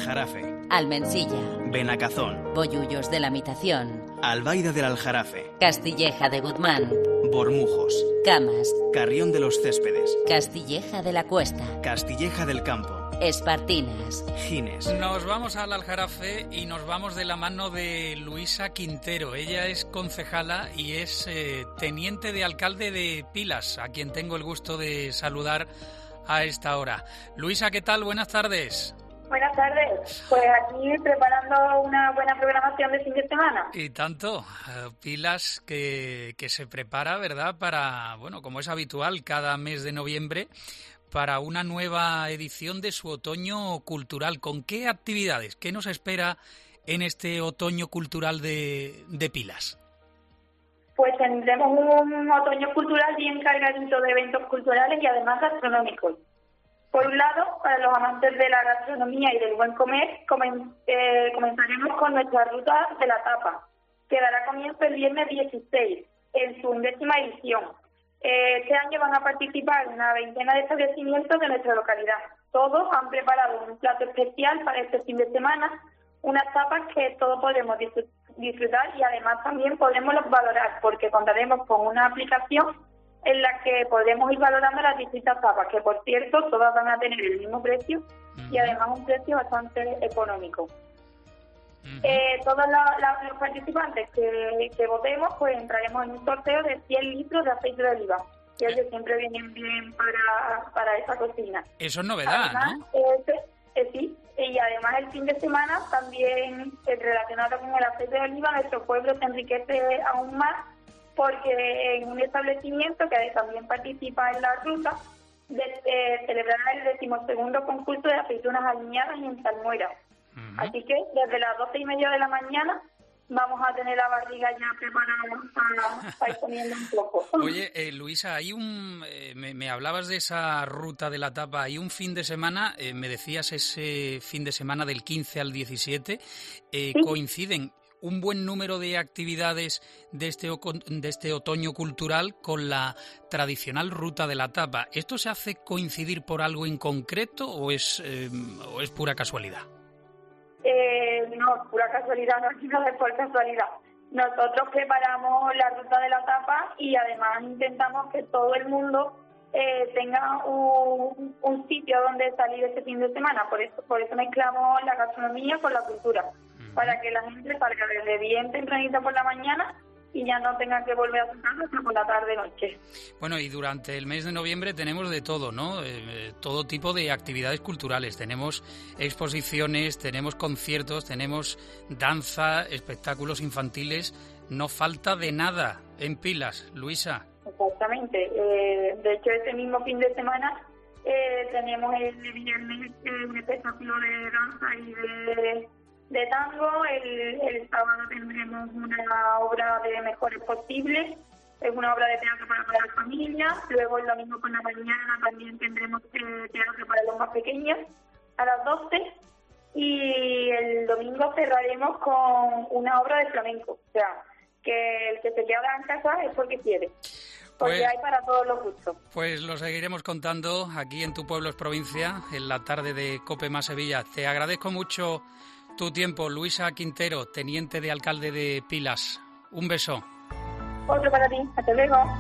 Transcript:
Aljarafe, Almensilla, Benacazón, Bollullos de la Mitación, Albaida del Aljarafe, Castilleja de Guzmán, Bormujos, Camas, Carrión de los Céspedes, Castilleja de la Cuesta, Castilleja del Campo, Espartinas, Gines. Nos vamos al Aljarafe y nos vamos de la mano de Luisa Quintero. Ella es concejala y es teniente de alcalde de Pilas, a quien tengo el gusto de saludar a esta hora. Luisa, ¿qué tal? Buenas tardes. Buenas tardes. Pues aquí preparando una buena programación de fin de semana. Y tanto, Pilas que se prepara, ¿verdad?, para, bueno, como es habitual, cada mes de noviembre, para una nueva edición de su otoño cultural. ¿Con qué actividades? ¿Qué nos espera en este otoño cultural de Pilas? Pues tendremos un otoño cultural bien cargadito de eventos culturales y además gastronómicos. Por un lado, para los amantes de la gastronomía y del buen comer, comenzaremos con nuestra ruta de la tapa, que dará comienzo el viernes 16, en su 11ª edición. Este año van a participar una veintena de establecimientos de nuestra localidad. Todos han preparado un plato especial para este fin de semana, unas tapas que todos podremos disfrutar y además también podremos valorar, porque contaremos con una aplicación en la que podremos ir valorando las distintas tapas, que por cierto todas van a tener el mismo precio y además un precio bastante económico. Todos los participantes que votemos, pues entraremos en un sorteo de 100 litros de aceite de oliva, que ellos siempre vienen bien para esa cocina. Eso es novedad, además, ¿no? Sí, y además el fin de semana también relacionado con el aceite de oliva, nuestro pueblo se enriquece aún más, porque en un establecimiento que también participa en la ruta, celebrará el 12º concurso de aceitunas aliñadas en Salmuera. Así que desde las 12:30 de la mañana vamos a tener la barriga ya preparada para ir comiendo un poco. Oye, Luisa, hay me hablabas de esa ruta de la tapa, hay un fin de semana, me decías ese fin de semana del 15 al 17, ¿sí? Coinciden un buen número de actividades de este otoño cultural con la tradicional ruta de la tapa. ¿Esto se hace coincidir por algo en concreto o es pura casualidad? No, pura casualidad, no es por casualidad. Nosotros preparamos la ruta de la tapa y además intentamos que todo el mundo tenga un sitio donde salir este fin de semana. Por eso mezclamos la gastronomía con la cultura, para que la gente salga desde bien tempranito por la mañana y ya no tenga que volver a su casa hasta por la tarde-noche. Bueno, y durante el mes de noviembre tenemos de todo, ¿no? Todo tipo de actividades culturales. Tenemos exposiciones, tenemos conciertos, tenemos danza, espectáculos infantiles. No falta de nada en Pilas, Luisa. Exactamente. De hecho, este mismo fin de semana tenemos el viernes un espectáculo de danza y de tango. El sábado tendremos una obra de Mejores Posibles, es una obra de teatro para la familia. Luego el domingo por la mañana también tendremos teatro para los más pequeños a las 12 y el domingo cerraremos con una obra de flamenco. O sea, que el que se queda en casa es porque quiere. Porque hay para todos los gustos. Pues lo seguiremos contando aquí en Tu Pueblo es Provincia, en la tarde de COPE más Sevilla. Te agradezco mucho tu tiempo, Luisa Quintero, teniente de alcalde de Pilas. Un beso. Otro para ti. Hasta luego.